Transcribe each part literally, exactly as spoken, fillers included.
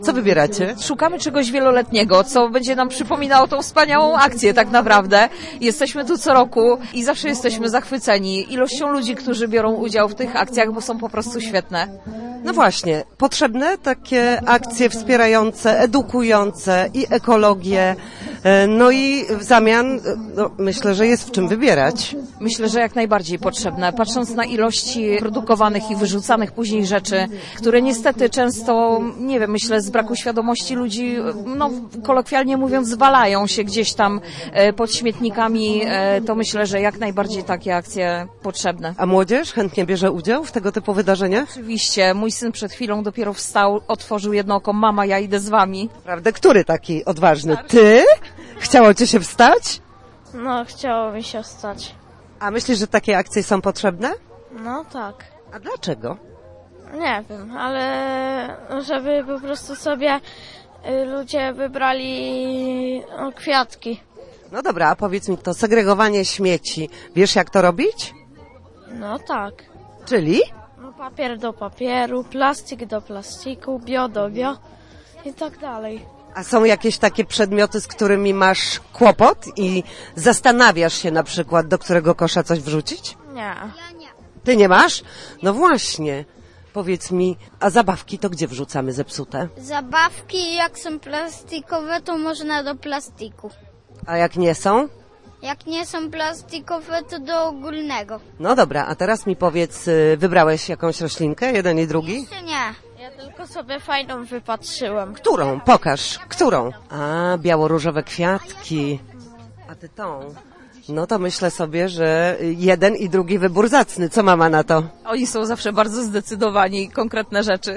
Co wybieracie? Szukamy czegoś wieloletniego, co będzie nam przypominało tą wspaniałą akcję tak naprawdę. Jesteśmy tu co roku i zawsze jesteśmy zachwyceni ilością ludzi, którzy biorą udział w tych akcjach, bo są po prostu świetne. No właśnie, potrzebne takie akcje wspierające, edukujące i ekologię, no i w zamian no, myślę, że jest w czym wybierać. Myślę, że jak najbardziej potrzebne. Patrząc na ilości produkowanych i wyrzucanych później rzeczy, które niestety często, nie wiem, myślę z braku świadomości ludzi, no kolokwialnie mówiąc, zwalają się gdzieś tam pod śmietnikami, to myślę, że jak najbardziej takie akcje potrzebne. A młodzież chętnie bierze udział w tego typu wydarzeniach? Oczywiście. Mój syn przed chwilą dopiero wstał, otworzył jedno oko. Mama, ja idę z wami. Prawda? Który taki odważny? Ty? Chciało ci się wstać? No, chciało mi się wstać. A myślisz, że takie akcje są potrzebne? No tak. A dlaczego? Nie wiem, ale żeby po prostu sobie y, ludzie wybrali no, kwiatki. No dobra, a powiedz mi to segregowanie śmieci. Wiesz, jak to robić? No tak. Czyli? No, papier do papieru, plastik do plastiku, bio do bio i tak dalej. A są jakieś takie przedmioty, z którymi masz kłopot i zastanawiasz się na przykład, do którego kosza coś wrzucić? Nie. Ty nie masz? No właśnie. Powiedz mi, a zabawki to gdzie wrzucamy zepsute? Zabawki jak są plastikowe, to można do plastiku. A jak nie są? Jak nie są plastikowe, to do ogólnego. No dobra, a teraz mi powiedz, wybrałeś jakąś roślinkę, jeden i drugi? Czy nie? Ja tylko sobie fajną wypatrzyłem. Którą? Pokaż. Którą? A, biało-różowe kwiatki. A ty tą. No to myślę sobie, że jeden i drugi wybór zacny. Co mama na to? Oni są zawsze bardzo zdecydowani i konkretne rzeczy.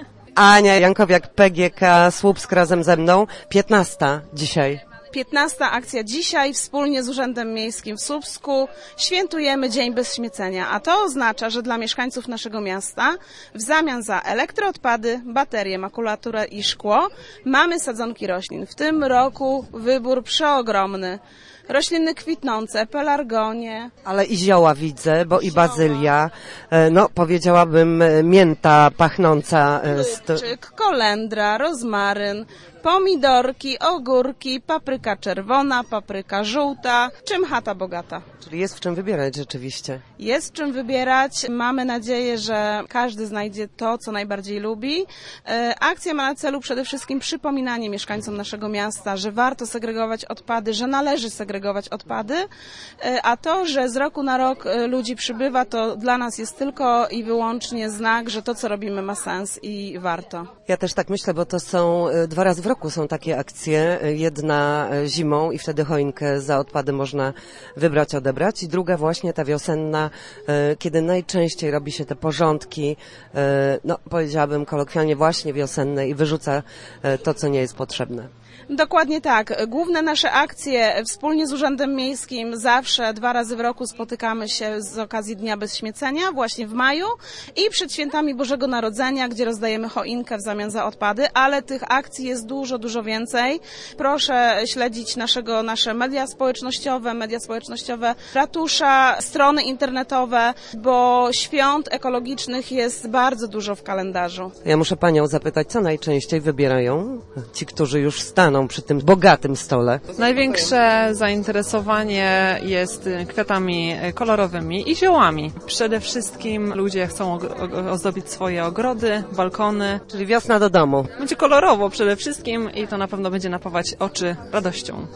Ania Jankowiak, P G K, Słupsk razem ze mną. piętnasta dzisiaj. piętnasta akcja dzisiaj wspólnie z Urzędem Miejskim w Słupsku świętujemy Dzień Bez Śmiecenia, a to oznacza, że dla mieszkańców naszego miasta w zamian za elektroodpady, baterie, makulaturę i szkło mamy sadzonki roślin. W tym roku wybór przeogromny. Rośliny kwitnące, pelargonie. Ale i zioła widzę, bo i bazylia, no powiedziałabym mięta pachnąca. Lubczyk, kolendra, rozmaryn, pomidorki, ogórki, papryka czerwona, papryka żółta, czym chata bogata. Czyli jest w czym wybierać rzeczywiście. Jest w czym wybierać. Mamy nadzieję, że każdy znajdzie to, co najbardziej lubi. Akcja ma na celu przede wszystkim przypominanie mieszkańcom naszego miasta, że warto segregować odpady, że należy segregować odpady, a to, że z roku na rok ludzi przybywa, to dla nas jest tylko i wyłącznie znak, że to, co robimy, ma sens i warto. Ja też tak myślę, bo to są dwa razy w roku są takie akcje. Jedna zimą i wtedy choinkę za odpady można wybrać, odebrać i druga właśnie ta wiosenna, kiedy najczęściej robi się te porządki, no powiedziałabym kolokwialnie właśnie wiosenne i wyrzuca to, co nie jest potrzebne. Dokładnie tak. Główne nasze akcje wspólnie z Urzędem Miejskim zawsze dwa razy w roku spotykamy się z okazji Dnia Bez Śmiecenia, właśnie w maju i przed świętami Bożego Narodzenia, gdzie rozdajemy choinkę w zamian za odpady, ale tych akcji jest dużo, dużo więcej. Proszę śledzić naszego, nasze media społecznościowe, media społecznościowe ratusza, strony internetowe, bo świąt ekologicznych jest bardzo dużo w kalendarzu. Ja muszę panią zapytać, co najczęściej wybierają ci, którzy już staną przy tym bogatym stole? Największe zainteresowanie jest kwiatami kolorowymi i ziołami. Przede wszystkim ludzie chcą ozdobić swoje ogrody, balkony. Czyli wiosna do domu. Będzie kolorowo przede wszystkim i to na pewno będzie napawać oczy radością.